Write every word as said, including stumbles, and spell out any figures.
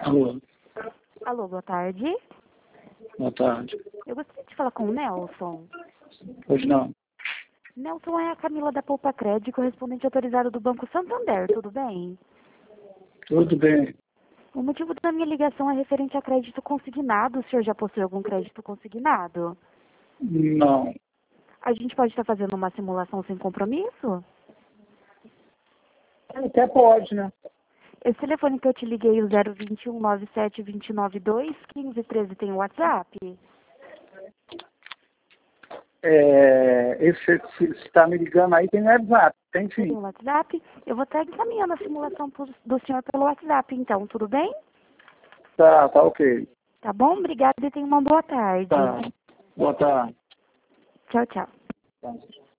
Alô, Alô, boa tarde. boa tarde. Eu gostaria de falar com o Nelson. Hoje não. Nelson é a Camila da Poupa Crédito, correspondente autorizado do Banco Santander, tudo bem? Tudo bem. O motivo da minha ligação é referente a crédito consignado. O senhor já possui algum crédito consignado? Não. A gente pode estar fazendo uma simulação sem compromisso? Até pode, né? Esse telefone que eu te liguei, o zero vinte e um, nove sete dois nove dois, quinze treze, tem o WhatsApp? É, esse que está me ligando aí tem WhatsApp, tem Tem sim. o WhatsApp? Eu vou estar encaminhando a simulação pro- do senhor pelo WhatsApp, então, tudo bem? Tá, tá ok. Tá bom? Obrigada e tenha uma boa tarde. Tá. Boa tarde. Tchau, tchau. Tá.